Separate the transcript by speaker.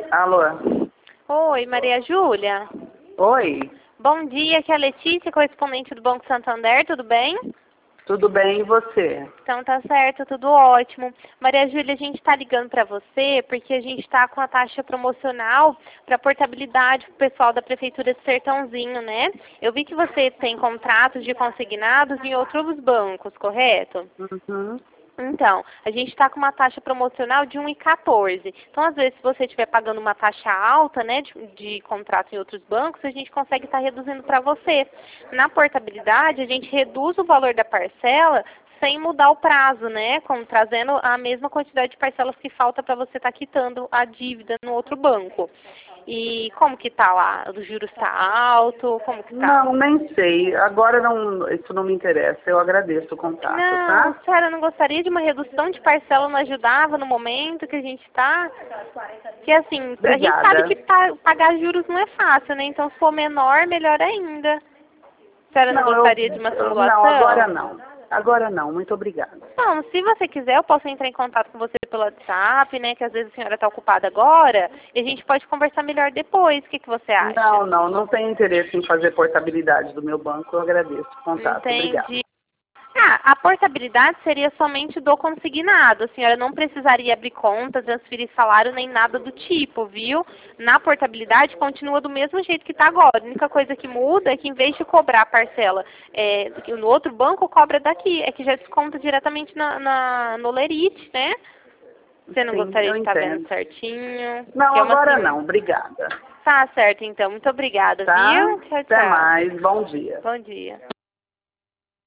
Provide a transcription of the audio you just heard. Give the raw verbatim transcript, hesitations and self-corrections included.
Speaker 1: Alô?
Speaker 2: Oi, Maria Júlia.
Speaker 1: Oi,
Speaker 2: Bom dia, aqui é a Letícia, correspondente do Banco Santander, tudo bem?
Speaker 1: tudo bem e você?
Speaker 2: Então tá certo, tudo ótimo. Maria Júlia, a gente está ligando para você porque a gente está com a taxa promocional para portabilidade para o pessoal da Prefeitura de Sertãozinho, né? Eu vi que você tem contratos de consignados em outros bancos, correto?
Speaker 1: Uhum.
Speaker 2: Então, a gente está com uma taxa promocional de um vírgula quatorze. Então, às vezes, se você estiver pagando uma taxa alta, né, de, de contrato em outros bancos, a gente consegue estar reduzindo para você. Na portabilidade, a gente reduz o valor da parcela sem mudar o prazo, né, como trazendo a mesma quantidade de parcelas que falta para você estar quitando a dívida no outro banco. E como que tá lá? O juros está alto? Como que tá?
Speaker 1: Não, nem sei. Agora não, isso não me interessa. Eu agradeço o contato,
Speaker 2: Não,
Speaker 1: tá?
Speaker 2: senhora, não gostaria de uma redução de parcela, não ajudava no momento que a gente está? Que assim, a gente sabe
Speaker 1: Obrigada.
Speaker 2: que pa- pagar juros não é fácil, né? Então, se for menor, melhor ainda. A senhora não
Speaker 1: Não, eu,
Speaker 2: gostaria de uma
Speaker 1: eu- não, agora
Speaker 2: simulação?
Speaker 1: não. Agora não, muito obrigada.
Speaker 2: Não, se você quiser, eu posso entrar em contato com você pelo WhatsApp, né? Que às vezes a senhora está ocupada agora, e a gente pode conversar melhor depois. O que, que você acha?
Speaker 1: Não, não, não tenho interesse em fazer portabilidade do meu banco. Eu agradeço o contato. Obrigada.
Speaker 2: Entendi. Ah, a portabilidade seria somente do consignado. A senhora não precisaria abrir conta, transferir salário, nem nada do tipo, viu? Na portabilidade continua do mesmo jeito que está agora. A única coisa que muda é que em vez de cobrar a parcela é, no outro banco, cobra daqui. É que já desconta diretamente na, na, no Lerite, né? Você não
Speaker 1: Sim,
Speaker 2: gostaria
Speaker 1: eu
Speaker 2: de estar vendo
Speaker 1: entendo.
Speaker 2: certinho?
Speaker 1: Não,
Speaker 2: Que é uma
Speaker 1: agora
Speaker 2: sim...
Speaker 1: não. Obrigada.
Speaker 2: Tá certo, então. Muito obrigada,
Speaker 1: Tá?
Speaker 2: viu? Tchau,
Speaker 1: Até
Speaker 2: tchau.
Speaker 1: mais. Bom dia.
Speaker 2: Bom dia.